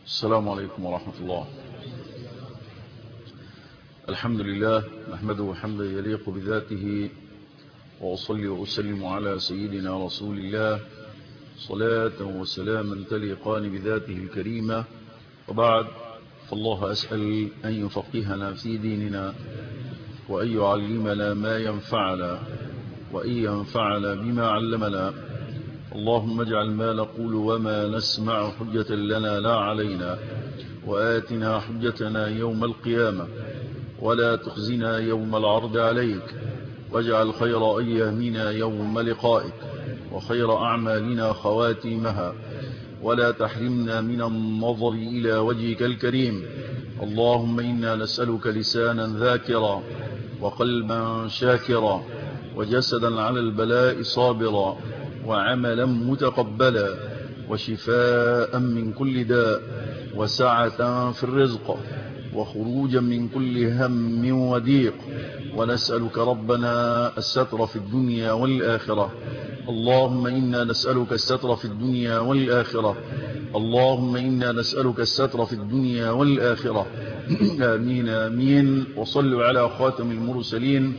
السلام عليكم ورحمة الله. الحمد لله نحمده حمدا يليق بذاته، وأصلي وأسلم على سيدنا رسول الله صلاة وسلاما تليقان بذاته الكريمة. وبعد، فالله أسأل أن يفقهنا في ديننا، وأن يعلمنا ما ينفعنا، وأن ينفعنا بما علمنا. اللهم اجعل ما نقول وما نسمع حجة لنا لا علينا، وآتنا حجتنا يوم القيامة، ولا تخزنا يوم العرض عليك، واجعل خير أيامنا يوم لقائك، وخير أعمالنا خواتيمها، ولا تحرمنا من النظر إلى وجهك الكريم. اللهم إنا نسألك لسانا ذاكرا، وقلبا شاكرا، وجسدا على البلاء صابرا، وعملا متقبلا، وشفاء من كل داء، وسعة في الرزق، وخروجا من كل هم وضيق. ونسألك ربنا الستر في الدنيا والآخرة. اللهم إنا نسألك الستر في الدنيا والآخرة. اللهم إنا نسألك الستر في الدنيا والآخرة. آمين آمين. وصلوا على خاتم المرسلين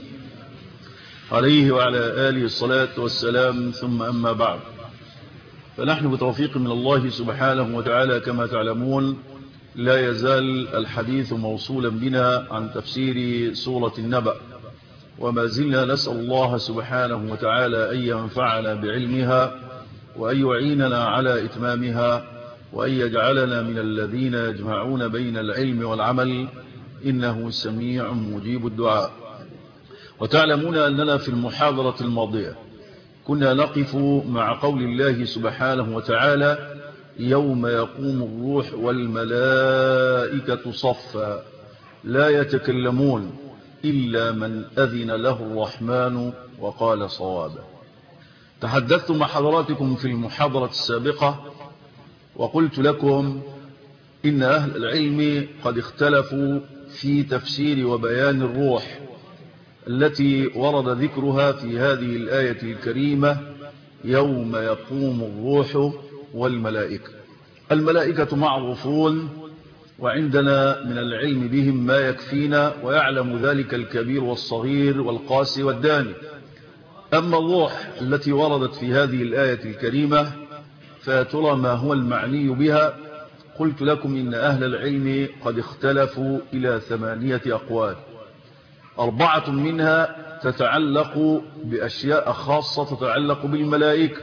عليه وعلى آله الصلاة والسلام. ثم أما بعد، فنحن بتوفيق من الله سبحانه وتعالى كما تعلمون لا يزال الحديث موصولا بنا عن تفسير سورة النبأ، وما زلنا نسأل الله سبحانه وتعالى أن ينفعنا بعلمها، وأن يعيننا على إتمامها، وأن يجعلنا من الذين يجمعون بين العلم والعمل، إنه سميع مجيب الدعاء. وتعلمون أننا في المحاضرة الماضية كنا نقف مع قول الله سبحانه وتعالى: يوم يقوم الروح والملائكة صفا لا يتكلمون إلا من أذن له الرحمن وقال صوابا. تحدثت مع حضراتكم في المحاضرة السابقة وقلت لكم إن أهل العلم قد اختلفوا في تفسير وبيان الروح التي ورد ذكرها في هذه الآية الكريمة: يوم يقوم الروح والملائكة. الملائكة معروفون، وعندنا من العلم بهم ما يكفينا، ويعلم ذلك الكبير والصغير والقاسي والداني. أما الروح التي وردت في هذه الآية الكريمة فترى ما هو المعني بها. قلت لكم إن أهل العلم قد اختلفوا إلى 8 أقوال. 4 منها تتعلق بأشياء خاصة تتعلق بالملائكة،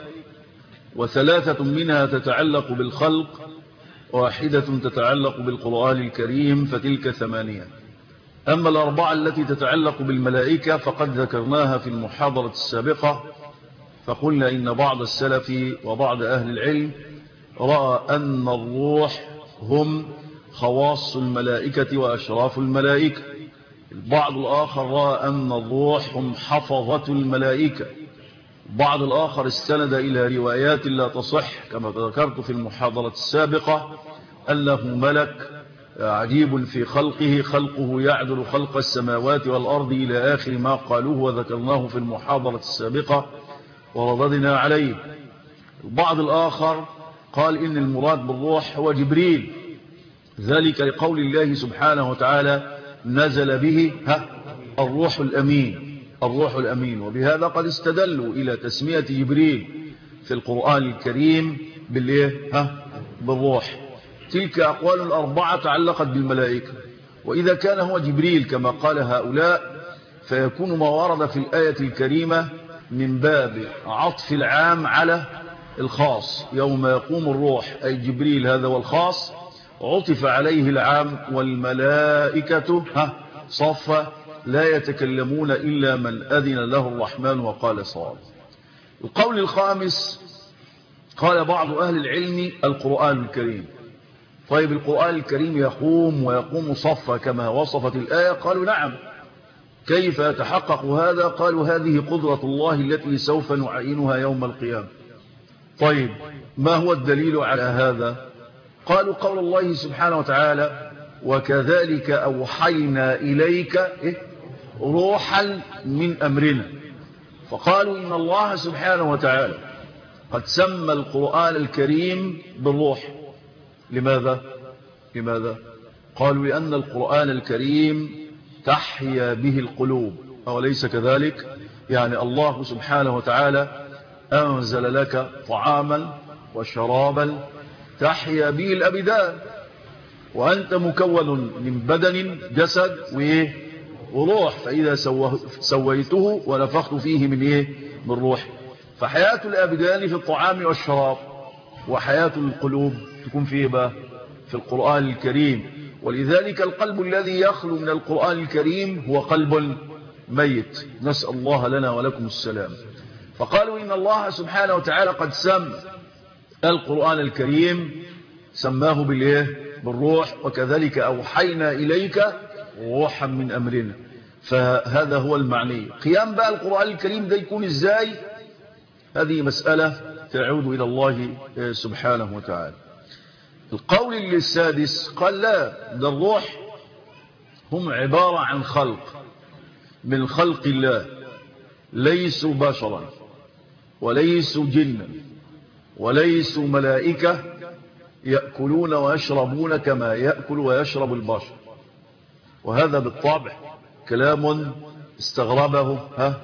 و3 منها تتعلق بالخلق، و1 تتعلق بالقرآن الكريم، فتلك 8. أما 4 التي تتعلق بالملائكة فقد ذكرناها في المحاضرة السابقة، فقلنا إن بعض السلف وبعض أهل العلم رأى أن الروح هم خواص الملائكة وأشراف الملائكة. البعض الآخر رأى أن الروح هم حفظة الملائكة. بعض الآخر استند إلى روايات لا تصح كما ذكرت في المحاضرة السابقة، أنه ملك عجيب في خلقه يعدل خلق السماوات والأرض إلى آخر ما قالوه وذكرناه في المحاضرة السابقة ورددنا عليه. البعض الآخر قال إن المراد بالروح هو جبريل، ذلك لقول الله سبحانه وتعالى: نزل به الروح الأمين. الروح الأمين. وبهذا قد استدلوا إلى تسمية جبريل في القرآن الكريم بالروح. تلك أقوال 4 تعلقت بالملائكة. وإذا كان هو جبريل كما قال هؤلاء، فيكون ما ورد في الآية الكريمة من باب عطف العام على الخاص. يوم يقوم الروح أي جبريل هذا والخاص، عطف عليه العام: والملائكة صفا لا يتكلمون إلا من أذن له الرحمن وقال صواب. القول الخامس قال بعض أهل العلم: القرآن الكريم. طيب القرآن الكريم يقوم ويقوم صفا كما وصفت الآية؟ قالوا نعم. كيف يتحقق هذا؟ قالوا هذه قدرة الله التي سوف نعينها يوم القيامة. طيب ما هو الدليل على هذا؟ قالوا قول الله سبحانه وتعالى: وكذلك أوحينا إليك روحا من أمرنا. فقالوا إن الله سبحانه وتعالى قد سمى القرآن الكريم بالروح. لماذا؟ لماذا؟ قالوا لأن القرآن الكريم تحيا به القلوب، أوليس كذلك؟ يعني الله سبحانه وتعالى أنزل لك طعاما وشرابا تحيا به الأبدان، وأنت مكون من بدن جسد وروح، فإذا سويته ونفخت فيه من روح. فحياة الأبدان في الطعام والشراب، وحياة القلوب تكون فيه بقى في القرآن الكريم. ولذلك القلب الذي يخلو من القرآن الكريم هو قلب ميت، نسأل الله لنا ولكم السلام. فقالوا إن الله سبحانه وتعالى قد سمى القرآن الكريم، سماه بالروح، وكذلك أوحينا إليك روحا من أمرنا. فهذا هو المعني. قيام بقى القرآن الكريم ده يكون إزاي؟ هذه مسألة تعود إلى الله سبحانه وتعالى. القول السادس قال لا، ده الروح هم عبارة عن خلق من خلق الله، ليسوا بشرا وليسوا جنا وليسوا ملائكة يأكلون ويشربون كما يأكل ويشرب البشر. وهذا بالطبع كلام استغربه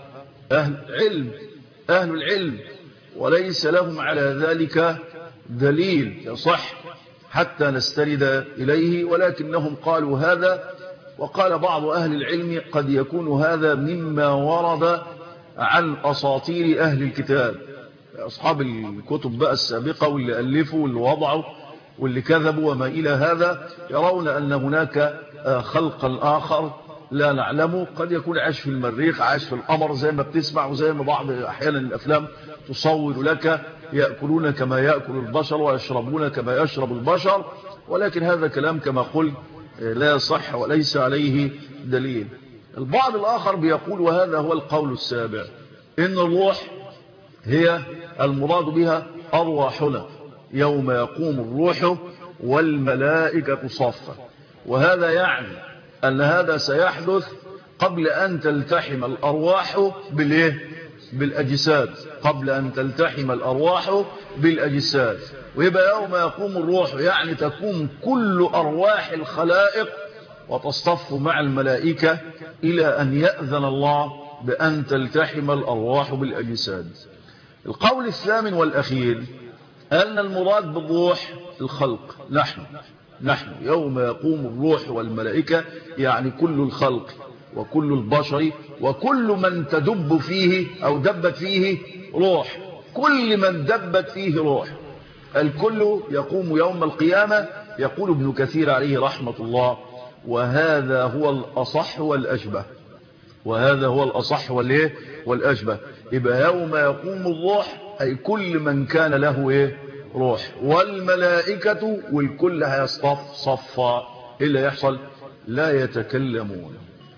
أهل العلم، وليس لهم على ذلك دليل يصح حتى نستند إليه، ولكنهم قالوا هذا. وقال بعض أهل العلم قد يكون هذا مما ورد عن أساطير أهل الكتاب، أصحاب الكتب بقى السابقة، واللي ألفوا واللي وضعوا واللي كذبوا وما إلى هذا، يرون أن هناك خلقا آخر لا نعلمه، قد يكون عاش في المريخ، عاش في القمر، زي ما بتسمع وزي ما بعض أحيانا الأفلام تصور لك يأكلون كما يأكل البشر ويشربون كما يشرب البشر. ولكن هذا كلام كما قلت لا يصح وليس عليه دليل. البعض الآخر بيقول، وهذا هو القول السابع، إن الروح هي المراد بها أرواحنا يوم يقوم الروح والملائكة صفا. وهذا يعني أن هذا سيحدث قبل أن تلتحم الأرواح بالأجساد، قبل أن تلتحم الأرواح بالأجساد. ويبقى يوم يقوم الروح يعني تقوم كل أرواح الخلائق وتصطف مع الملائكة إلى أن يأذن الله بأن تلتحم الأرواح بالأجساد. القول الثامن والأخير أن المراد بالروح الخلق، نحن يوم يقوم الروح والملائكة يعني كل الخلق وكل البشر وكل من تدب فيه أو دبت فيه روح، كل من دبت فيه روح، الكل يقوم يوم القيامة. يقول ابن كثير عليه رحمة الله: وهذا هو الأصح والأشبه، وهذا هو الأصح والأشبه. يبقى يوم يقوم الروح أي كل من كان له روح، والملائكة والكل هيصطف صفا. إلا يحصل لا يتكلمون.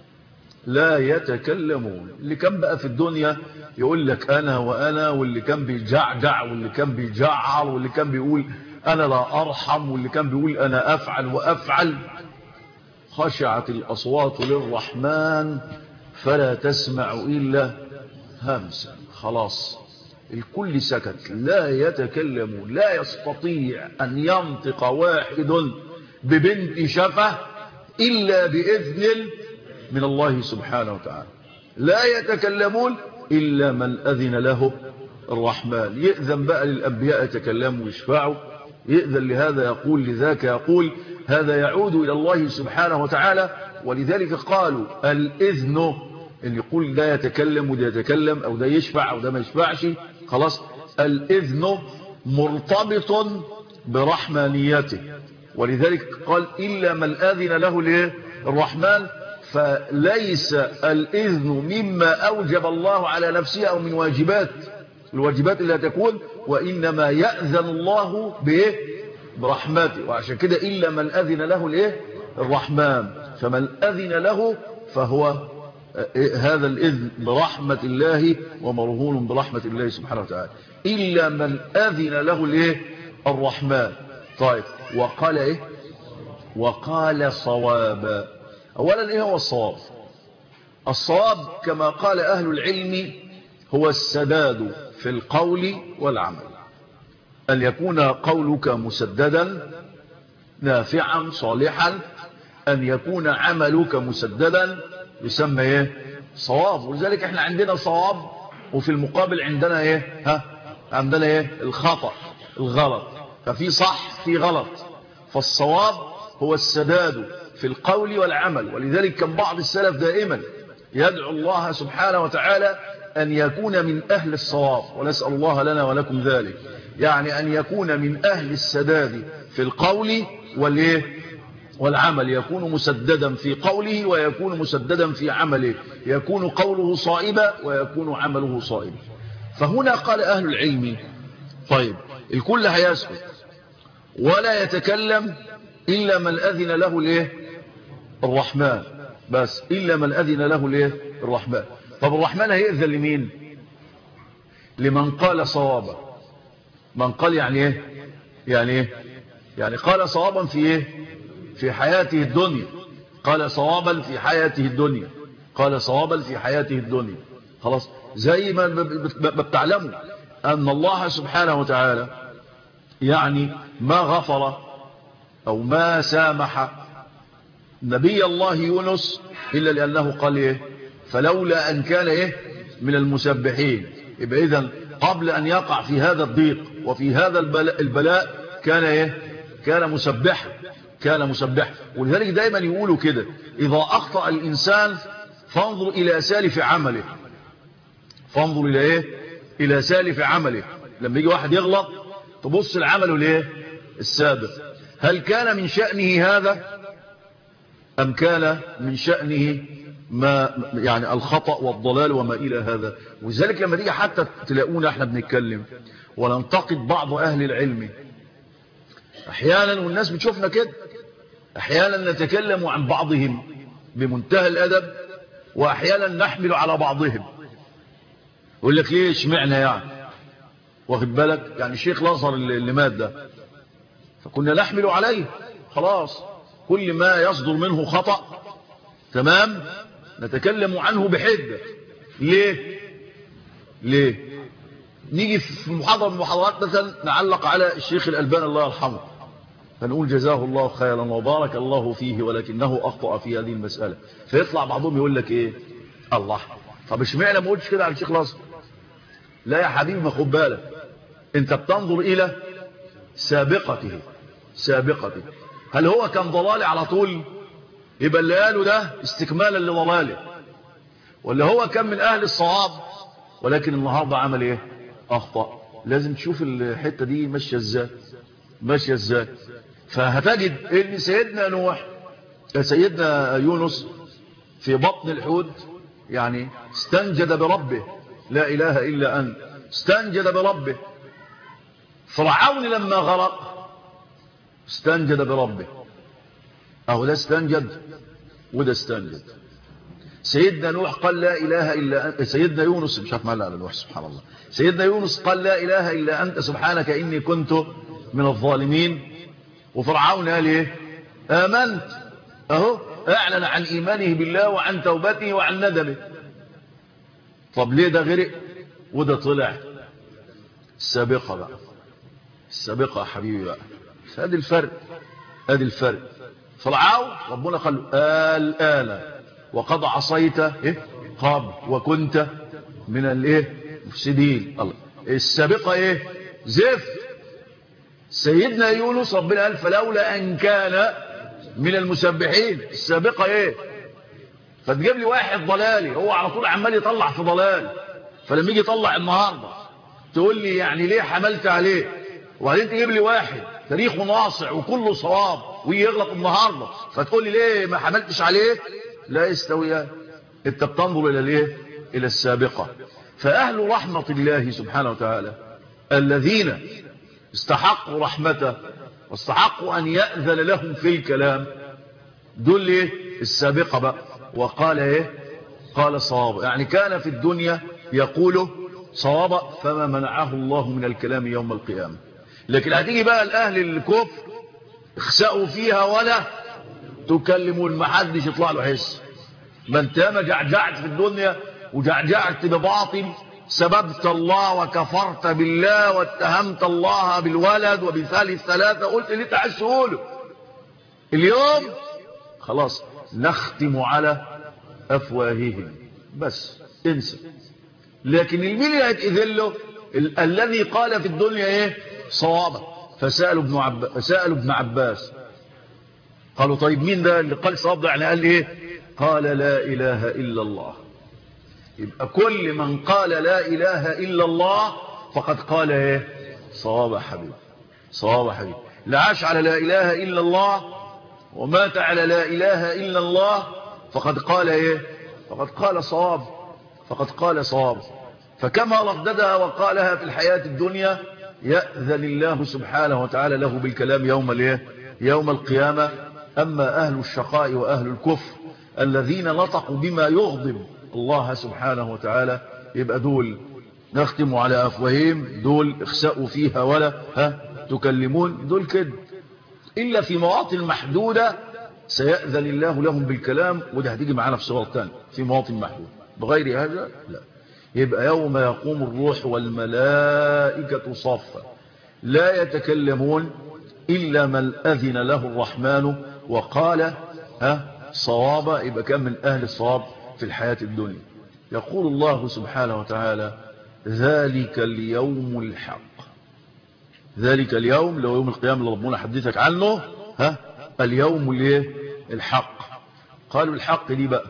اللي كان بقى في الدنيا يقول لك أنا وأنا، واللي كان بيجعجع، واللي كان بيجعر، واللي كان بيقول أنا لا أرحم، واللي كان بيقول أنا أفعل وأفعل، خشعت الأصوات للرحمن فلا تسمع إلا همسا. خلاص الكل سكت، لا يتكلمون، لا يستطيع أن ينطق واحد ببنت شفة إلا بإذن من الله سبحانه وتعالى. لا يتكلمون إلا من أذن له الرحمن. يأذن بقى للأنبياء يتكلموا ويشفعوا، يأذن لهذا يقول لذاك يقول، هذا يعود إلى الله سبحانه وتعالى. ولذلك قالوا الإذن، اللي يقول ده يتكلم وده يتكلم أو ده يشفع أو ده ما يشفعش، خلاص الإذن مرتبط برحمانيته. ولذلك قال إلا من أذن له الرحمن. فليس الإذن مما أوجب الله على نفسه أو من الواجبات اللي تكون، وإنما يأذن الله برحمته. وعشان كده إلا من أذن له الرحمن. فمن أذن له فهو هذا الإذن برحمة الله ومرهون برحمة الله سبحانه وتعالى. إلا من أذن له الرحمن. طيب وقال وقال صوابا. أولا هو الصواب؟ الصواب كما قال أهل العلم هو السداد في القول والعمل، أن يكون قولك مسددا نافعا صالحا أن يكون عملك مسددا يسمى ايه؟ صواب. ولذلك احنا عندنا صواب وفي المقابل عندنا ايه؟ عندنا ايه؟ الخطأ، الغلط. ففي صح في غلط. فالصواب هو السداد في القول والعمل. ولذلك كان بعض السلف دائما يدعو الله سبحانه وتعالى أن يكون من أهل الصواب، ونسأل الله لنا ولكم ذلك. يعني أن يكون من أهل السداد في القول والعمل، يكون مسددا في قوله ويكون مسددا في عمله، يكون قوله صائبا ويكون عمله صائبا. فهنا قال أهل العلم طيب الكل هيسكت ولا يتكلم إلا من أذن له الرحمن، بس إلا من أذن له الرحمن. طب الرحمن هيأذن لمين؟ لمن قال صوابا. من قال يعني يعني قال صوابا في في حياته الدنيا. قال صوابا في حياته الدنيا. قال صوابا في حياته الدنيا. خلاص. زي ما بتعلموا أن الله سبحانه وتعالى يعني ما غفر أو ما سامح نبي الله يونس إلا لأنه قال فلولا أن كان من المسبحين. يبقى إذن قبل أن يقع في هذا الضيق وفي هذا البلاء كان مسبحا. كان مسبحا. ولذلك دائما يقولوا كده إذا أخطأ الإنسان فانظر إلى سالف عمله. فانظر إلى سالف عمله. لما يجي واحد يغلط تبص لعمله السابق، هل كان من شأنه هذا أم كان من شأنه ما يعني الخطأ والضلال وما إلى هذا. ولذلك لما تيجي حتى تلاقونا احنا بنتكلم وننتقد بعض أهل العلم أحيانا، والناس بتشوفنا كده، أحيانا نتكلم عن بعضهم بمنتهى الأدب وأحيانا نحمل على بعضهم. يقول لك ليه اشمعنا يعني واخد بالك، يعني الشيخ الأزهر اللي مات ده فكنا نحمل عليه خلاص، كل ما يصدر منه خطأ تمام نتكلم عنه بحدة. ليه نيجي في محاضرة من المحاضرات مثلا نعلق على الشيخ الألباني الله يرحمه فنقول جزاه الله خيرا وبارك الله فيه ولكنه أخطأ في هذه المسألة، فيطلع بعضهم يقول لك الله طب اشمعنى ما قلتش كده على الشيخ الأزهر؟ لا يا حبيبي ما خد بالك، انت بتنظر إلى سابقته. هل هو كان ضلالي على طول يبقى اللي قاله ده استكمالا لضلاله، ولا هو كان من أهل الصواب ولكن النهارده عمل أخطأ؟ لازم تشوف الحتة دي ماشية ازاي. فهتجد ان سيدنا يونس في بطن الحوت يعني استنجد بربه لا إله إلا أنت، استنجد بربه. فرعون لما غرق استنجد بربه، أهو ده استنجد وده استنجد. سيدنا نوح قال لا إله إلا أنت، سيدنا يونس مش عارف مالي على نوح سبحان الله، سيدنا يونس قال لا إله إلا أنت سبحانك إني كنت من الظالمين. وفرعون قال آمنت، أهو أعلن عن إيمانه بالله وعن توبته وعن ندمه. طب ليه ده غرق وده طلع؟ السابقة بقى، السابقة يا حبيبي بقى، هذا الفرق. فرعون ربنا قال الآن وقد عصيت قبل وكنت من المفسدين. الله السابقة زفت. سيدنا يونس ربنا قال فلولا أن كان من المسبحين. السابقة فتجيب لي واحد ضلالي هو على طول عمال يطلع في ضلال، فلما يجي يطلع النهارده تقول لي يعني ليه حملت عليه، وبعدين تجيب لي واحد تاريخه ناصع وكله صواب ويغلط النهارده فتقول لي ليه ما حملتش عليه؟ لا يستويان. انت بتنظر الى الى السابقة. فأهل رحمة الله سبحانه وتعالى الذين استحقوا رحمته واستحقوا أن يأذن لهم في الكلام دول السابقة بقى. وقال قال صواب، يعني كان في الدنيا يقول صواب فما منعه الله من الكلام يوم القيامة. لكن هتيجي بقى الأهل الكفر اخسأوا فيها ولا تكلمون، ما حدش يطلع له حس. ما انت ما جعجعت في الدنيا وجعجعت بباطل، سببت الله وكفرت بالله واتهمت الله بالولد وبثالث ثلاثة، قلت اللي انت عايز تقوله اليوم خلاص نختم على أفواههم بس انسى. لكن المين اللي هيتأذن له؟ الذي قال في الدنيا ايه صوابا. فسألوا ابن عباس قالوا طيب مين ده اللي قال صواب ده؟ يعني قال ايه؟ قال لا إله إلا الله. يبقى كل من قال لا إله إلا الله فقد قال ايه صواب حبيب. صواب حبيب. لا عاش على لا إله إلا الله ومات على لا إله إلا الله فقد قال ايه؟ فقد قال صواب. فقد قال صواب. فكما رددها وقالها في الحياة الدنيا يأذن الله سبحانه وتعالى له بالكلام يوم القيامة. أما أهل الشقاء وأهل الكفر الذين نطقوا بما يغضب الله سبحانه وتعالى يبقى دول نختم على أفواههم، دول اخسأوا فيها ولا تكلمون، دول كده. إلا في مواطن محدودة سيأذن الله لهم بالكلام، وده هتيجي معانا في صورة تانية في مواطن محدودة. بغير هذا لا. يبقى يوم يقوم الروح والملائكة صفا لا يتكلمون إلا من أذن له الرحمن وقال صوابا. يبقى كان من أهل الصواب في الحياة الدنيا. يقول الله سبحانه وتعالى ذلك اليوم الحق. ذلك اليوم لو يوم القيامة اللي ربنا حدثك عنه اليوم الحق. قالوا الحق دي بقى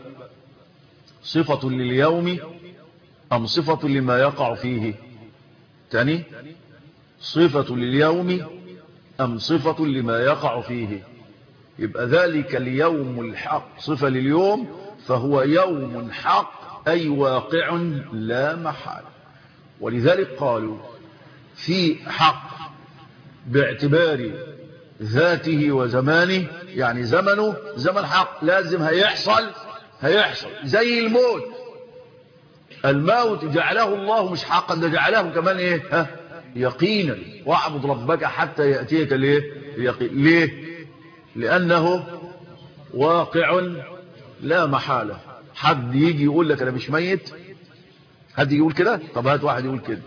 صفة لليوم أم صفة لما يقع فيه؟ تاني صفة لليوم أم صفة لما يقع فيه؟ يبقى ذلك اليوم الحق صفة لليوم، فهو يوم حق أي واقع لا محال. ولذلك قالوا في حق باعتبار ذاته وزمانه، يعني زمنه زمن حق لازم هيحصل زي الموت. الموت جعله الله مش حقا، ده جعله كمان ايه يقينا. واعبد ربك حتى يأتيك اليقين. ليه؟ لأنه واقع لا محالة. حد يجي يقول لك أنا مش ميت؟ حد يقول كده؟ طب هات واحد يقول كده.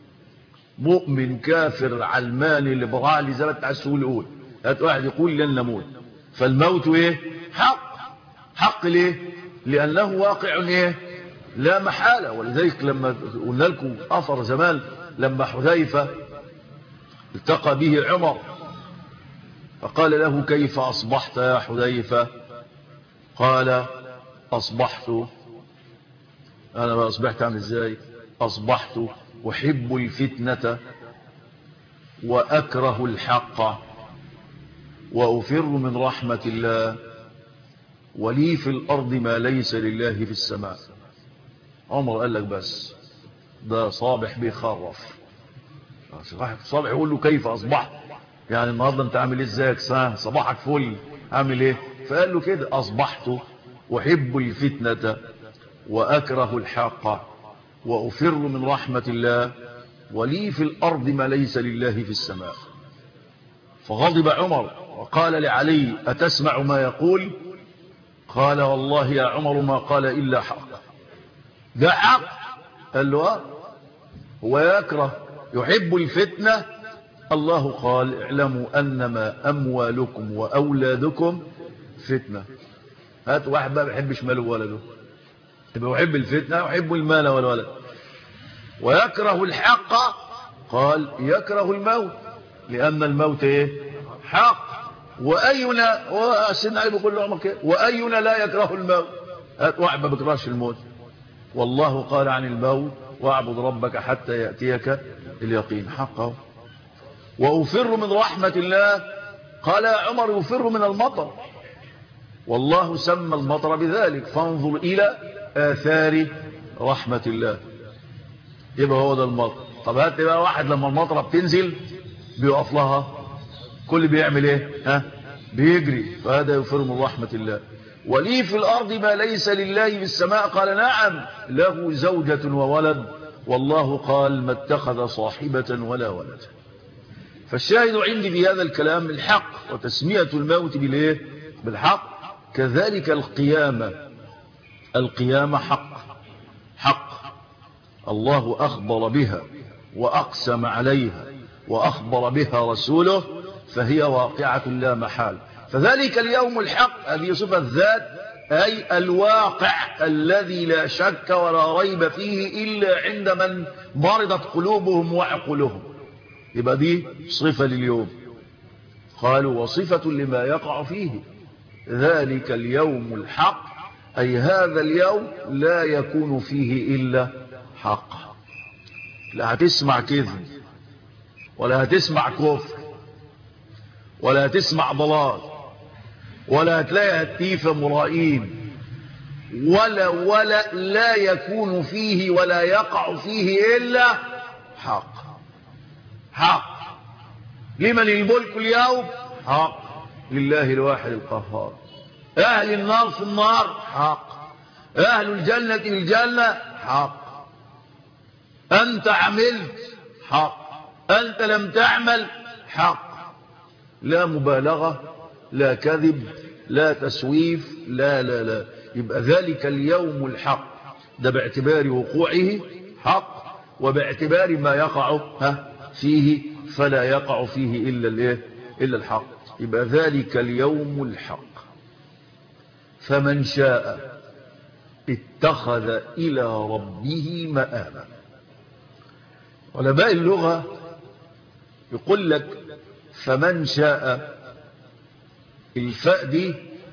مؤمن كافر علماني ليبرالي زي ما انت عايز تقول قول. هات واحد يقول لن نموت. فالموت ايه حق ليه؟ لأنه واقع ايه لا محالة. ولذلك لما قلنا لكم أثر زمان لما حذيفة التقى به عمر فقال له كيف أصبحت يا حذيفة؟ قال أصبحت أنا ما أصبحت عن إزاي؟ أصبحت أحب الفتنة وأكره الحق وأفر من رحمة الله ولي في الأرض ما ليس لله في السماء. عمر قال لك بس ده صابح بيخرف. صابح يقول له كيف أصبحت؟ يعني النهاردة انت عامل ازيك؟ صباحك فل عامل ايه؟ فقال له كده أصبحت أحب الفتنة وأكره الحق وأفر من رحمة الله ولي في الأرض ما ليس لله في السماء. فغضب عمر وقال لعلي أتسمع ما يقول؟ قال والله يا عمر ما قال إلا حق. ده حق. قال له هو يكره يحب الفتنة. الله قال اعلموا أنما أموالكم وأولادكم فتنة. هات واحد بقى بيحبش ماله وولده يبقى يحب الفتنة ويحب المال والولد. ويكره الحق قال يكره الموت لأن الموت ايه حق. وأينا وسيدنا علي بيقول له عمر كده وأينا لا يكره الموت؟ هات واحد ما بيكرهش الموت. والله قال عن الموت واعبد ربك حتى يأتيك اليقين حقه. وأفر من رحمة الله قال يا عمر يفر من المطر والله سمى المطر بذلك فانظر إلى آثار رحمة الله. يبقى هو ده المطر. طب هات بقى واحد لما المطره بتنزل بيقف لها كل بيعمل ايه بيجري. فهذا يفر من رحمة الله. ولي في الأرض ما ليس لله في السماء قال نعم له زوجة وولد والله قال ما اتخذ صاحبة ولا ولد. فالشاهد عندي بهذا الكلام الحق وتسمية الموت بالحق. كذلك القيامة حق الله أخبر بها وأقسم عليها وأخبر بها رسوله فهي واقعة لا محال. فذلك اليوم الحق هذه صفة ذات، أي الواقع الذي لا شك ولا ريب فيه إلا عند من مرضت قلوبهم وعقولهم. يبقى دي صفة لليوم. قالوا وصفة لما يقع فيه. ذلك اليوم الحق أي هذا اليوم لا يكون فيه إلا حق. لا هتسمع كذب ولا هتسمع كفر ولا هتسمع ضلال ولا هتلاقي هتيفة مرائين ولا لا يكون فيه ولا يقع فيه إلا حق. حق. لمن الملك اليوم؟ حق لله الواحد القهار. أهل النار في النار؟ حق. أهل الجنة في الجنة؟ حق. أنت عملت؟ حق. أنت لم تعمل؟ حق. لا مبالغة، لا كذب، لا تسويف، لا لا لا. يبقى ذلك اليوم الحق ده باعتبار وقوعه حق، وباعتبار ما يقع فيه فلا يقع فيه إلا الحق. يبقى ذلك اليوم الحق. فمن شاء اتخذ إلى ربه مآبا. علماء اللغة يقول لك فمن شاء، الفاء دي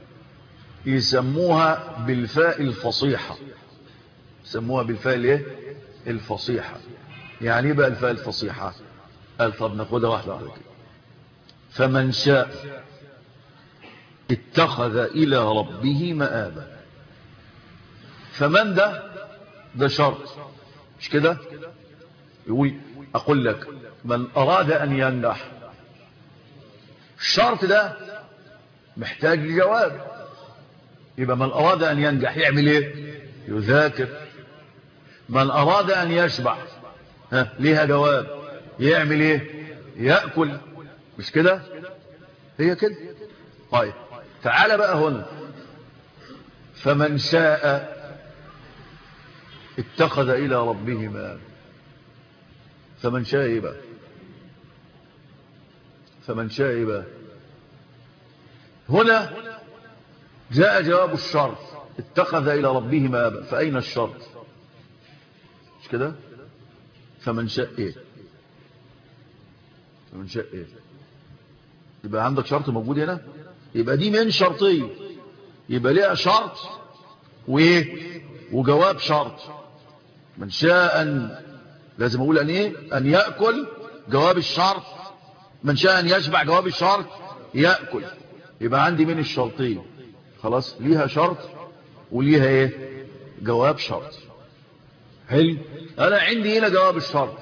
يسموها بالفاء الفصيحة. يسموها بالفاء الايه؟ الفصيحة. يعني ايه بقى الفاء الفصيحة؟ قال طب ناخدها واحدة واحدة كده. فمن شاء اتخذ إلى ربه مآبا. فمن ده شرط، مش كده؟ يقول أقول لك من أراد أن ينجح، الشرط ده محتاج لجواب. يبقى من أراد أن ينجح يعمل ايه؟ يذاكر. من أراد أن يشبع ليها جواب، يعمل ايه؟ يأكل. مش كده؟ هي كده. طيب تعال بقى هنا. فمن شاء اتخذ إلى ربه مآبا. فمن شاء ايه بقى؟ فمن شاء ايه بقى؟ هنا جاء جواب الشرط اتخذ إلى ربه مآبا. فأين الشرط؟ مش كده؟ فمن شاء ايه؟ فمن شاء ايه؟ يبقى عندك شرط موجود هنا. يبقى دي من شرطية، يبقى ليها شرط وايه وجواب شرط. من شاء أن، لازم أقول أن ايه؟ أن يأكل، جواب الشرط. من شاء أن يشبع، جواب الشرط يأكل. يبقى عندي من الشرطية خلاص، ليها شرط وليها ايه؟ جواب شرط. حلو. أنا عندي هنا جواب الشرط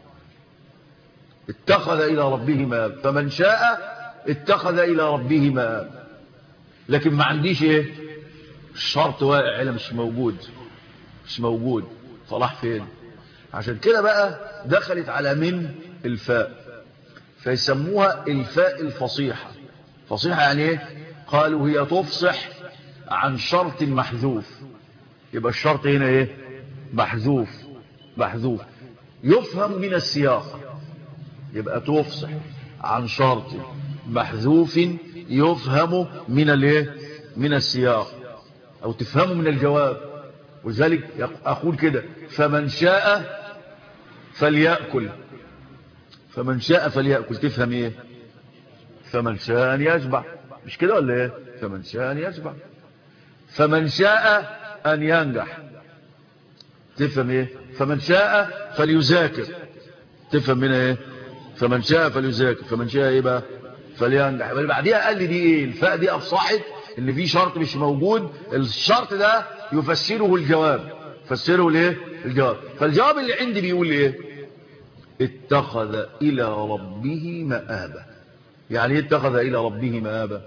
اتخذ إلى ربه مآب. فمن شاء اتخذ إلى ربه مآب. لكن ما عنديش ايه؟ الشرط واقع هنا، مش موجود. مش موجود. صلاح فين؟ عشان كده بقى دخلت على من الفاء، فيسموها الفاء الفصيحة. فصيحة يعني ايه؟ قالوا هي تفصح عن شرط محذوف. يبقى الشرط هنا ايه؟ محذوف. محذوف يفهم من السياق. يبقى تفصح عن شرط محذوف يفهم من الايه؟ من السياق، او تفهمه من الجواب. ولذلك اقول كده فمن شاء فليأكل. فمن شاء فليأكل تفهم ايه؟ فمن شاء ان يشبع. مش كده ولا ايه؟ فمن شاء ان يشبع. فمن شاء ان ينجح تفهم ايه؟ فمن شاء فليذاكر تفهم منها ايه؟ فمن شاء فليذاكر. فمن شاء ايه بقى؟ فلينجح. بعديها قال لي دي ايه؟ الفاء دي افصحت ان في شرط مش موجود. الشرط ده يفسره الجواب. فسره ليه؟ الجواب. فالجواب اللي عندي بيقول ايه؟ اتخذ الى ربه مآبا. يعني ايه اتخذ الى ربه مآبا؟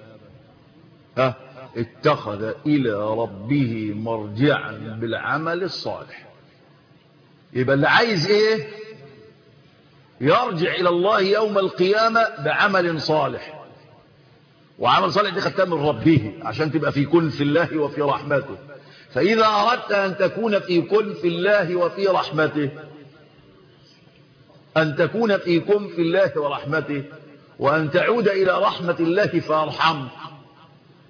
اتخذ الى ربه مرجعا بالعمل الصالح. يبقى اللي عايز ايه؟ يرجع الى الله يوم القيامة بعمل صالح. وعمل صالح دي خدتها من ربه عشان تبقى في كن في الله وفي رحمته. فإذا أردت أن تكون في كن في الله وفي رحمته، أن تكون في كن في الله ورحمته، وأن تعود إلى رحمة الله فارحم،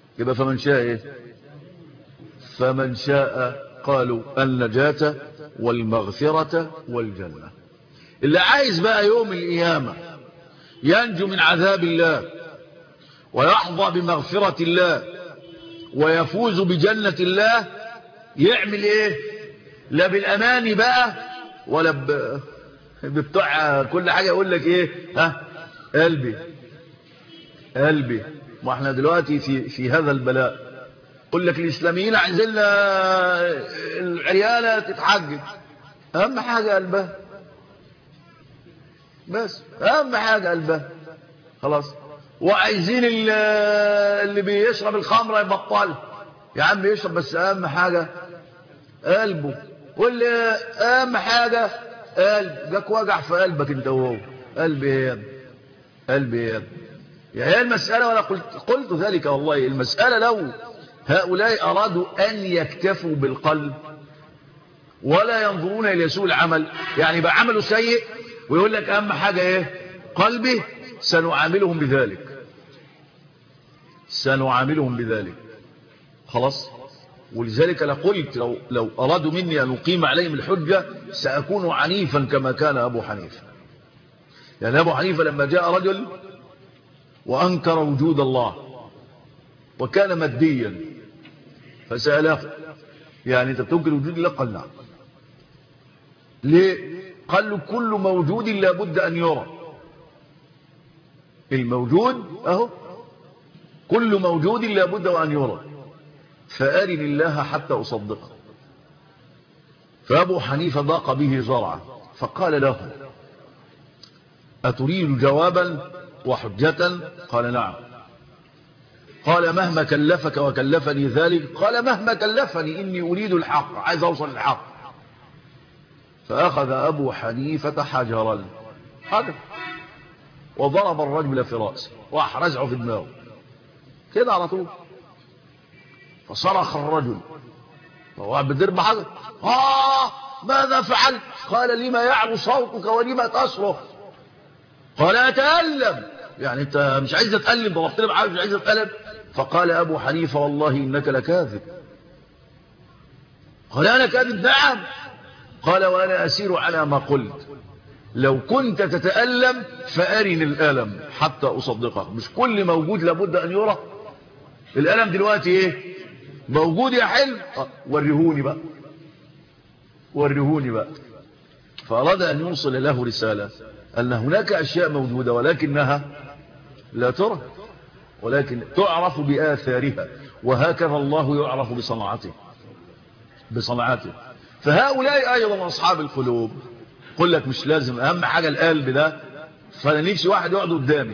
يبقى فمن شاء إيه؟ فمن شاء قالوا النجاة والمغفرة والجنة. اللي عايز بقى يوم القيامة ينجو من عذاب الله ويحظى بمغفرة الله ويفوز بجنة الله يعمل ايه؟ لا بالاماني بقى ولا ببتوع كل حاجة يقول لك ايه؟ ها قلبي ما احنا دلوقتي في هذا البلاء. يقول لك الاسلاميين عايزين العيالة تتحجج، اهم حاجة قلبها، بس اهم حاجة قلبها خلاص. وعايزين اللي بيشرب الخمرة يبطل، يا عم يشرب بس اهم حاجة قلبه. واللي اهم حاجة قلب، جاك وجع في قلبك انت وهو، قلبي يا هي المسألة. ولا قلت ذلك والله، المسألة لو هؤلاء أرادوا أن يكتفوا بالقلب ولا ينظرون إلى سوء العمل، يعني بقى عمله سيء ويقول لك أهم حاجة إيه؟ قلبي، سنعاملهم بذلك خلاص. ولذلك لقلت لو أرادوا مني أن أقيم عليهم الحجة سأكون عنيفا كما كان أبو حنيفة. يعني أبو حنيفة لما جاء رجل وأنكر وجود الله وكان ماديا فسأله يعني أنت بتنكر وجود الله؟ قال نعم. ليه؟ قال له كل موجود لابد أن يرى. الموجود أهو، كل موجود لابد أن يرى، فأرني الله حتى أصدقه. فأبو حنيفة ضاق به زرعا فقال له أتريد جوابا وحجة؟ قال نعم. قال مهما كلفك وكلفني ذلك؟ قال مهما كلفني، إني أريد الحق، عايز أوصل الحق. فأخذ أبو حنيفة حجر وضرب الرجل في رأسه راح رزعه في دماغه كده على طول. فصرخ الرجل وهو بضرب حجر ماذا فعلت؟ قال لما يعلو صوتك ولما تصرخ؟ قال أتألم، يعني أنت مش عايز تتألم، ضربت لي بحاجة مش عايز تتألم؟ فقال أبو حنيفة والله إنك لكاذب. قال أنا كاذب؟ نعم. قال وأنا أسير على ما قلت، لو كنت تتألم فأرني الألم حتى أصدقك. مش كل موجود لابد أن يرى. الألم دلوقتي إيه؟ موجود يا حلم، ورهوني بقى. فأراد أن يوصل له رسالة أن هناك أشياء موجودة ولكنها لا ترى، ولكن تعرف بآثارها، وهكذا الله يعرف بصنعته. فهؤلاء أيضا أصحاب القلوب يقول لك مش لازم، أهم حاجة القلب ده. فأنا نفسي واحد يقعد قدامي،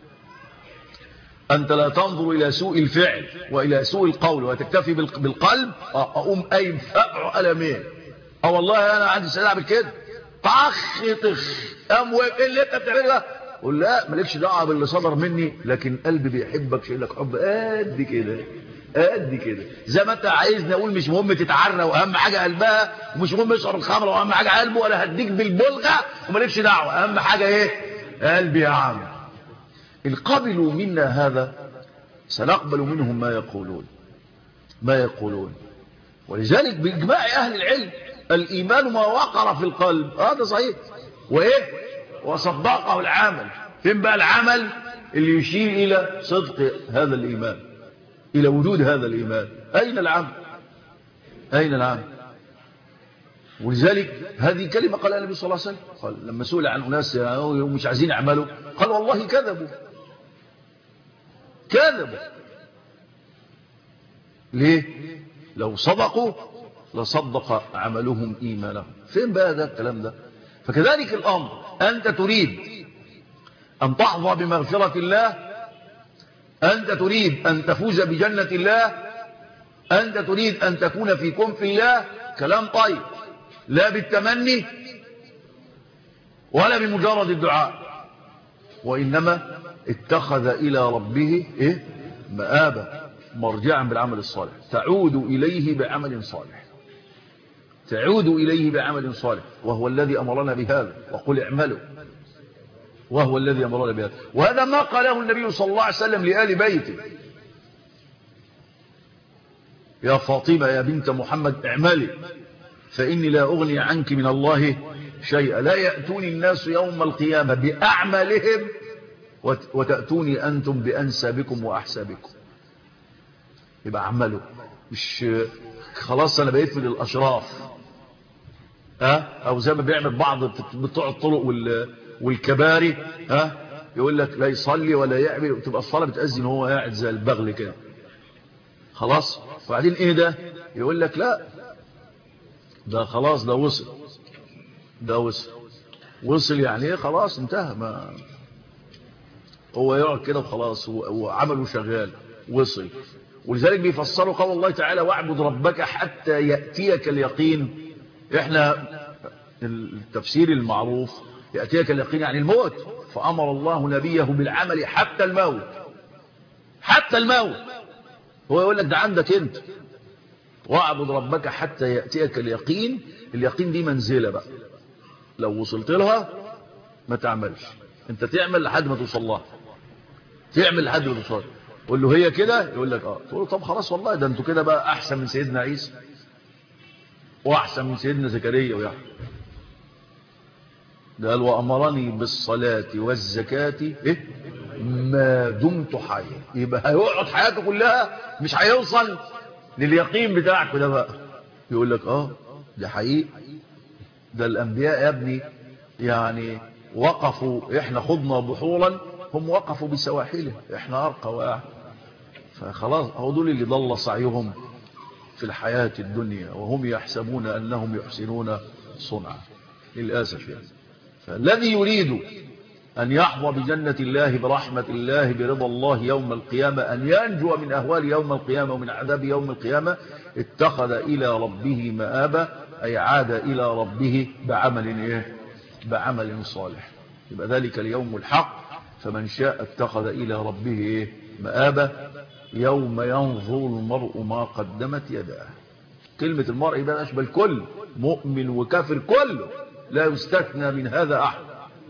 أنت لا تنظر إلى سوء الفعل وإلى سوء القول وتكتفي بالقلب، أقوم قايم فقع ألمين. والله أنا عندي سلاح بالكده طخ ايه اللي انت بتعمله ده؟ قول لا مالكش دعوه باللي صدر مني، لكن قلبي بيحبك، شايل لك حب قد كده. زي ما انت عايزني اقول مش مهم تتعرى واهم حاجه قلبها، ومش مهم يشرب الخمر واهم حاجه قلبه، ولا هديك بالبلغه ومالكش دعوه، اهم حاجه ايه؟ قلبي يا عم. ان قبلوا منا هذا سنقبل منهم ما يقولون. ولذلك باجماع اهل العلم الإيمان ما وقر في القلب، هذا صحيح، وصدقه العمل. فين بقى العمل اللي يشير إلى صدق هذا الإيمان، إلى وجود هذا الإيمان؟ أين العمل؟ ولذلك هذه كلمة قال النبي صلى الله عليه وسلم، قال لما سئل عن أناس مش عايزين يعملوا، قال والله كذبوا. ليه؟ لو صدقوا لصدق عملهم إيمانهم. فين بقى ده الكلام ده؟ فكذلك الأمر، أنت تريد أن تحظى بمغفرة الله، أنت تريد أن تفوز بجنة الله، أنت تريد أن تكون في كنف الله، كلام طيب، لا بالتمني ولا بمجرد الدعاء، وإنما اتخذ إلى ربه مآبا، مرجعا بالعمل الصالح، تعود إليه بعمل صالح، وهو الذي أمرنا بهذا، وقل اعملوا، وهو الذي أمرنا بهذا. وهذا ما قاله النبي صلى الله عليه وسلم لآل بيته، يا فاطمة يا بنت محمد اعملي فإني لا أغني عنك من الله شيئا، لا يأتوني الناس يوم القيامة بأعمالهم وتأتوني أنتم بأنسابكم وأحسابكم. يبقى عملوا، مش خلاص أنا بقيت من الأشراف أو زي ما بيعمل بعض بتوع الطرق والكباري يقول لك لا يصلي ولا يعمل، وتبقى الصلاة بتأذن وهو قاعد زي البغل كده خلاص. وبعدين ايه ده؟ يقول لك لا ده خلاص ده وصل يعني ايه خلاص انتهى، ما هو يقعد كده وخلاص وعمله شغال وصل. ولذلك بيفسروا قول الله تعالى واعبد ربك حتى يأتيك اليقين. احنا التفسير المعروف يأتيك اليقين يعني الموت، فأمر الله نبيه بالعمل حتى الموت. هو يقول لك ده عندك انت، واعبد ربك حتى يأتيك اليقين. اليقين دي منزلة بقى، لو وصلت لها ما تعملش، انت تعمل لحد ما توصل لها، قول له هي كده، يقول لك تقول له طب خلاص والله ده انتوا كده بقى احسن من سيدنا عيسى واحسن من سيدنا زكريا ويحيى. ده قال وأمرني بالصلاة والزكاة ما دمت حيا. يبقى هيقعد حياته كلها مش هيوصل لليقين بتاعك ده بقى. يقول لك ده حقيقي، ده الأنبياء يا ابني يعني وقفوا، احنا خضنا بحورا هم وقفوا بسواحله، احنا أرقى واحد. فخلاص هو دول اللي ضل سعيهم في الحياة الدنيا وهم يحسبون أنهم يحسنون صنعا للأسف يعني. فالذي يريد أن يحظى بجنة الله برحمة الله برضا الله يوم القيامة، أن ينجو من أهوال يوم القيامة ومن عذاب يوم القيامة، اتخذ إلى ربه مآبا، أي عاد إلى ربه بعمل صالح. يبقى ذلك اليوم الحق، فمن شاء اتخذ إلى ربه مآبا يوم ينظر المرء ما قدمت يداه. كلمة المرء ده أشبه الكل، مؤمن وكافر كله، لا يستثنى من هذا أحد.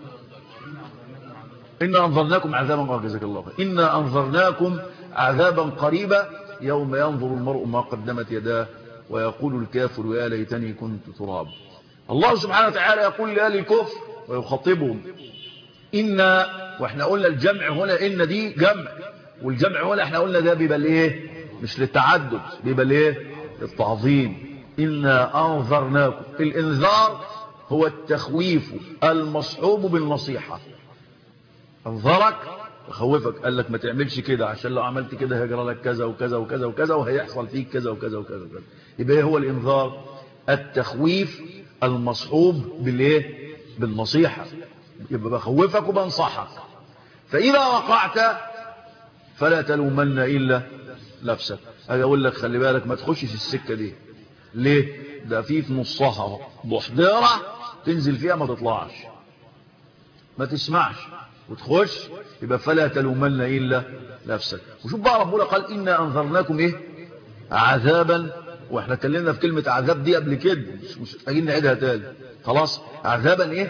إنا أنظرناكم عذابا جزاك الله خير، إنا أنظرناكم عذابا قريبا يوم ينظر المرء ما قدمت يداه ويقول الكافر يا ليتني كنت تراب. الله سبحانه وتعالى يقول لأهل الكفر ويخاطبهم إنا، واحنا قلنا الجمع هنا إن دي جمع، والجمع هنا احنا قلنا ده بيبقى الايه مش للتعدد، بيبقى الايه للتعظيم. إنا أنظرناكم، الإنذار هو التخويف المصحوب بالنصيحة. انظرك وخوفك، قال لك ما تعملش كده عشان لو عملت كده هيجرى لك كذا وكذا وكذا وكذا وهيحصل فيك كذا وكذا وكذا وكذا. يبقى هو الانذار التخويف المصحوب بالايه بالنصيحة. يبقى بخوفك وبنصحك، فإذا وقعت فلا تلومن إلا نفسك. أجي أقول لك خلي بالك ما تخشش السكة دي. ليه؟ ده في نصها بحضيرة تنزل فيها ما تطلعش، ما تسمعش وتخش. يبقى فلا تلومن إلا نفسك. وشوف بقى ربنا قال إنا أنذرناكم عذابا، واحنا اتكلمنا في كلمة عذاب دي قبل كده، مش محتاجين نعيدها تاني خلاص. عذابا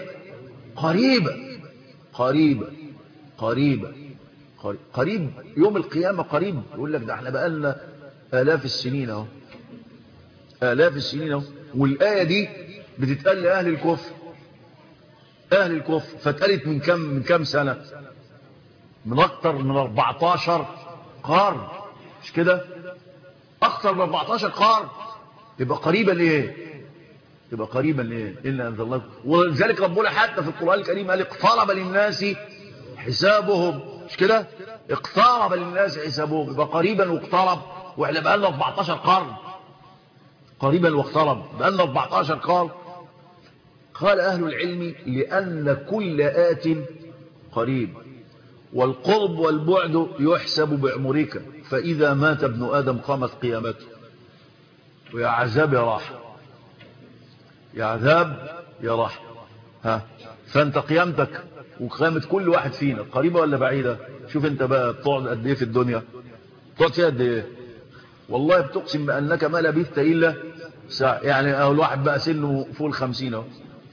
قريب يوم القيامة قريب. يقول لك ده احنا بقالنا آلاف السنين اهو، والآية دي بتتقال لأهل الكفر، فاتقالت من كم سنة؟ من أكتر من 14 قرن، مش كده؟ أكتر من 14 قرن. يبقى قريبا ليه؟ إلا أنزل الله. ولذلك ربنا حتى في القرآن الكريم قال اقترب للناس حسابهم، مش كده؟ اقترب للناس حسابهم. يبقى قريبا واقترب، واحنا بقالنا 14 قرن. قريبا واقترب بقالنا 14 قرن. قال أهل العلم لأن كل آت قريب، والقرب والبعد يحسب بعمرك، فإذا مات ابن آدم قامت قيامته. ويا عذاب يا راح فأنت قيامتك وقيامة كل واحد فينا قريبة ولا بعيدة؟ شوف انت بقى بتقعد قد ايه في الدنيا، بتقعد فيها قد ايه؟ والله بتقسم بأنك ما لبثت إلا ساعة. يعني الواحد بقى سنه فوق 50 اهو،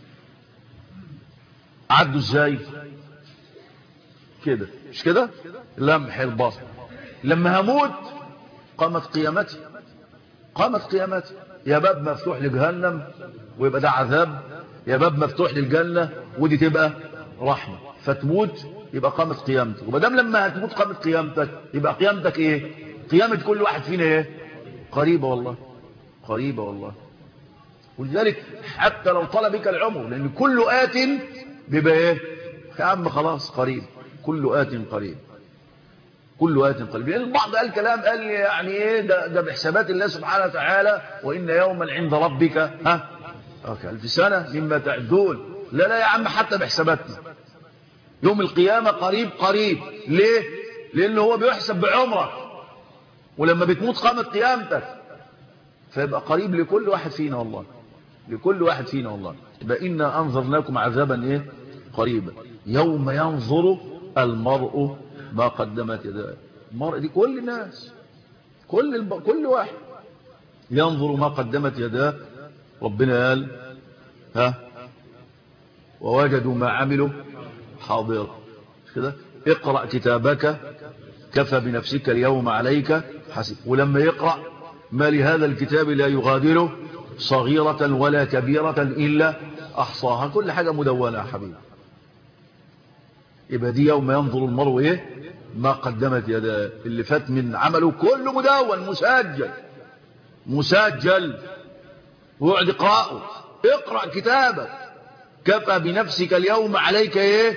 عدوا ازاي كده؟ مش كده؟ لمح البصر. لما هموت قامت قيامتي، قامت قيامته. يا باب مفتوح لجهنم ويبقى ده عذاب، يا باب مفتوح للجنة ودي تبقى رحمة. فتموت يبقى قامت قيامتك، ومادام لما هتموت قامت قيامتك يبقى قيامتك ايه؟ قيامة كل واحد فينا ايه؟ قريبة والله، قريبة والله. ولذلك حتى لو طال بك العمر، لان كل آت بيبقى ايه؟ يا عم خلاص قريب، كل آت قريب، كل آت قريب. لان البعض قال كلام، قال يعني ايه ده بحسابات الله سبحانه وتعالى، وان يوما عند ربك كألف سنة مما تعدون. لا لا يا عم، حتى بحساباتنا يوم القيامة قريب قريب. ليه؟ لأنه هو بيحسب بعمرك، ولما بتموت قامت قيامتك، فيبقى قريب لكل واحد فينا والله، لكل واحد فينا والله. يبقى إنا أنظرناكم عذابا إيه؟ قريبا يوم ينظر المرء ما قدمت يداه. المرء دي كل الناس، كل واحد ينظر ما قدمت يداه. ربنا قال ووجدوا ما عملوا حاضر كده. اقرأ كتابك كفى بنفسك اليوم عليك حسب. ولما يقرأ ما لهذا الكتاب لا يغادر صغيرة ولا كبيرة إلا أحصاها، كل حاجة مدونة يا حبيبي. يبقى دي يوم ينظر المرء إيه؟ ما قدمت يداه، اللي فات من عمله كله مدون مسجل ويقعد يقرأه. اقرأ كتابك كفى بنفسك اليوم عليك ايه؟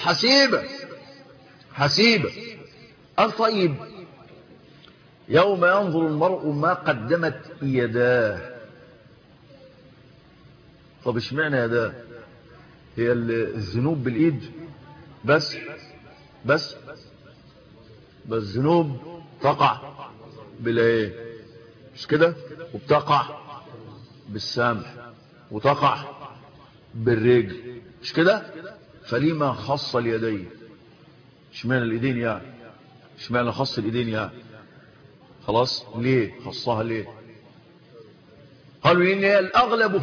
حسيبة. طيب يوم ينظر المرء ما قدمت يداه. طب اشمعنى يداه؟ هي الذنوب بالايد بس الذنوب تقع بالايه؟ مش كده؟ وبتقع بالسمع وتقع بالرجل، مش كده؟ فلما خص اليدين؟ اشمعنى الايدين يعني؟ اشمعنى خص الايدين يعني؟ خلاص ليه خصها؟ ليه؟ قالوا ان هي الاغلب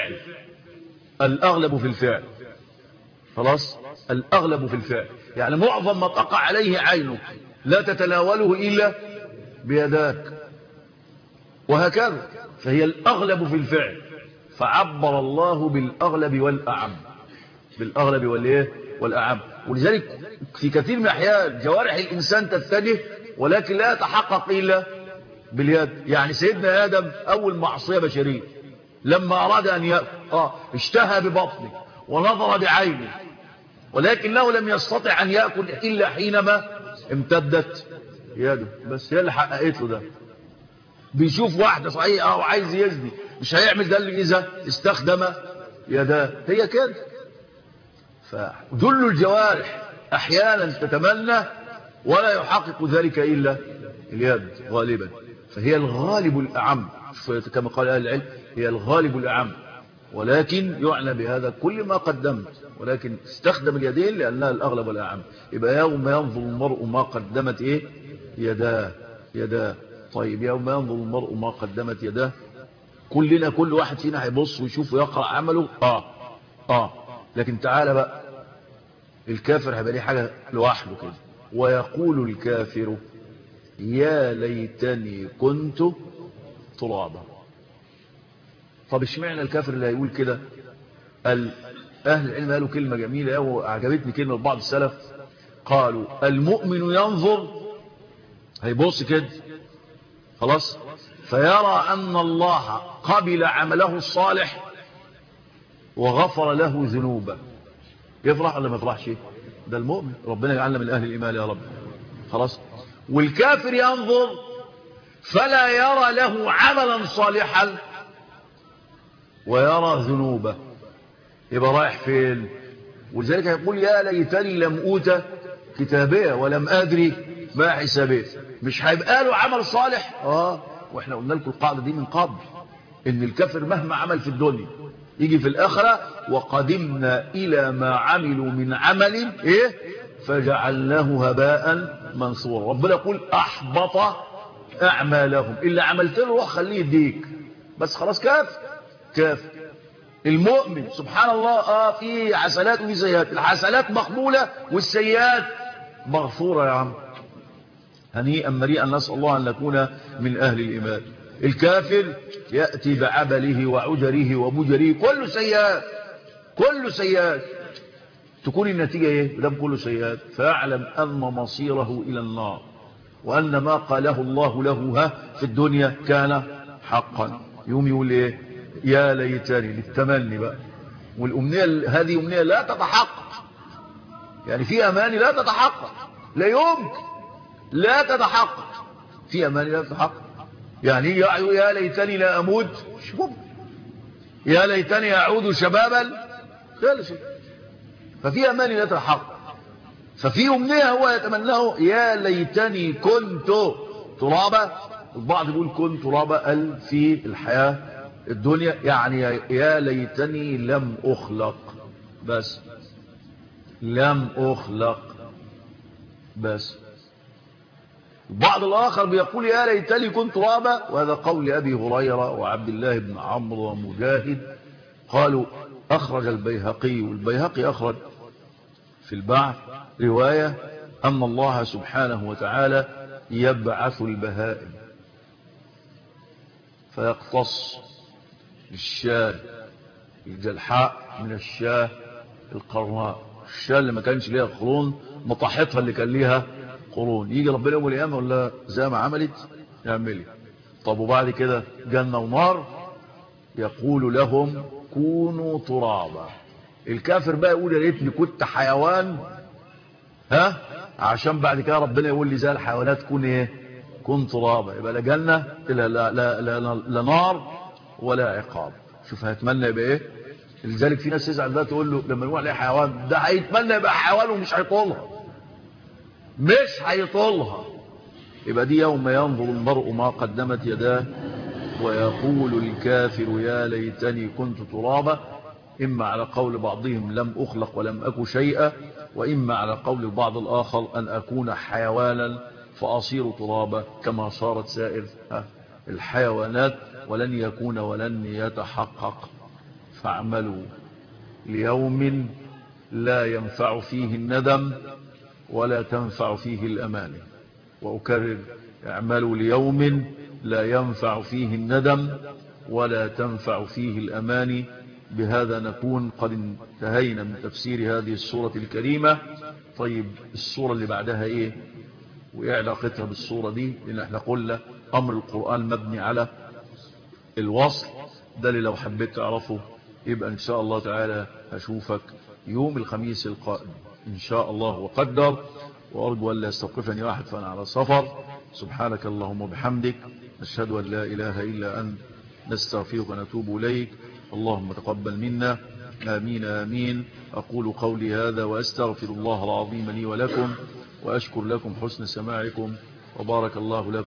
في الفعل. خلاص، الاغلب في الفعل، يعني معظم ما تقع عليه عينك لا تتناوله الا بيداك، وهكذا. فهي الاغلب في الفعل، فعبر الله بالاغلب والاعم. ولذلك في كثير من الاحيان جوارح الانسان تتجه ولكن لا يتحقق الا باليد. يعني سيدنا ادم اول معصيه بشريه لما اراد ان ياكل اشتهى ببطنه ونظر بعينه، ولكنه لم يستطع ان ياكل الا حينما امتدت يده. بس هي اللي حققت له ده. بيشوف واحده صحيح وعايز يزني، مش هيعمل ده الا اذا استخدم يداه. هي كده. فجل الجوارح احيانا تتمنى ولا يحقق ذلك الا اليد غالبا. فهي الغالب الاعم، كما قال اهل العلم هي الغالب الاعم، ولكن يعنى بهذا كل ما قدمت، ولكن استخدم اليدين لانها الاغلب والاعم. يبقى يوم ينظر المرء ما قدمت ايه؟ يداه. طيب يوم ينظر المرء ما قدمت يداه، كلنا كل واحد فينا هيبص ويشوف ويقرأ عمله. لكن تعالى بقى الكافر هيبقى ليه حاجة لوحده كده. ويقول الكافر يا ليتني كنت ترابا. طب اشمعنى الكافر اللي هيقول كده؟ اهل العلم قالوا كلمة جميلة وعجبتني، كلمة بعض السلف قالوا المؤمن ينظر، هيبص كده خلاص، فيرى أن الله قبل عمله الصالح وغفر له ذنوبه. يفرح ولا ما يفرحش؟ ده المؤمن، ربنا يجعلنا من أهل الإيمان يا رب. خلاص. والكافر ينظر فلا يرى له عملا صالحا ويرى ذنوبه، يبقى رايح فين؟ ولذلك يقول يا ليتني لم أوت كتابيه ولم أدري ما حسابيه. مش هيبقى له عمل صالح. واحنا قلنا لكم القاعدة دي من قبل، ان الكافر مهما عمل في الدنيا يجي في الآخرة وقدمنا إلى ما عملوا من عمل فجعلناه هباء منصورا. ربنا يقول أحبط أعمالهم، إلا عملت له روح خليه يديك بس خلاص. كافر. المؤمن سبحان الله في حسنات وفي سيئات، الحسنات مقبولة والسيئات مغفورة. يا عم هنيئا مريئا، نسأل الله أن نكون من أهل الإيمان. الكافر يأتي بعبله وعجره وبجره، كله سيئات، كله سيئات. تكون النتيجة ايه؟ لم كله سيئات، فيعلم أن مصيره إلى النار، وأن ما قاله الله له في الدنيا كان حقا. يوم يقول ايه؟ يا ليتني، للتمني بقى، والأمنية هذه أمنية لا تتحقق، يعني في أماني لا تتحقق، لا يمكن لا تتحقق، في أماني لا تتحقق. يعني يا ليتني لا أموت، شوف، يا ليتني أعود شبابا، لا شيء. ففي أماني لا تتحقق، ففي أمنية هو يتمناه، يا ليتني كنت ترابا. البعض يقول كنت ترابا قال في الحياة الدنيا، يعني يا ليتني لم أخلق، بس لم أخلق بس. البعض الآخر بيقول يا ليتني كنت ترابا، وهذا قول أبي هريرة وعبد الله بن عمرو ومجاهد. قالوا أخرج البيهقي، والبيهقي أخرج في البعث رواية أن الله سبحانه وتعالى يبعث البهائم فيقتص الشاة الجلحاء من الشاة القرناء، الشاة اللي ما كانش ليها قرون مطاحتها اللي كان ليها قرون. يجي ربنا يوم القيامة ولا زي ما عملت يعملي. طب وبعد كده جنة ونار، يقول لهم كونوا ترابا. الكافر بقى يقول يا ريتني كنت حيوان، عشان بعد كده ربنا يقول لي زي الحيوانات كون ايه؟ كن ترابا. يبقى لا جنة لا, لا, لا, لا, لا نار ولا عقاب. شوف هيتمنى يبقى ايه. لذلك في ناس تزعل ده، تقول له لما نقول عليه حيوان، ده هيتمنى يبقى حيوان ومش هيطولها، مش هيطولها. يبقى دي يوم ينظر المرء ما قدمت يداه ويقول الكافر يا ليتني كنت ترابا، إما على قول بعضهم لم أخلق ولم أك شيئا، وإما على قول البعض الآخر أن أكون حيوانا فأصير ترابا كما صارت سائر الحيوانات، ولن يكون ولن يتحقق. فاعملوا ليوم لا ينفع فيه الندم ولا تنفع فيه الأماني. وأكرر، اعملوا ليوم لا ينفع فيه الندم ولا تنفع فيه الأماني. بهذا نكون قد انتهينا من تفسير هذه السورة الكريمة. طيب السورة اللي بعدها ايه وايه علاقتها بالسورة دي؟ لان احنا قلنا امر القرآن مبني على الوصل. ده اللي لو حبيت تعرفه يبقى ان شاء الله تعالى هشوفك يوم الخميس القادم ان شاء الله وقدر. وارجو ان لا يستوقفني واحد فانا على سفر. سبحانك اللهم وبحمدك، نشهد ان لا اله الا انت، نستغفرك ونتوب اليك. اللهم تقبل منا، آمين آمين. أقول قولي هذا وأستغفر الله العظيم لي ولكم، وأشكر لكم حسن سماعكم، وبارك الله لكم.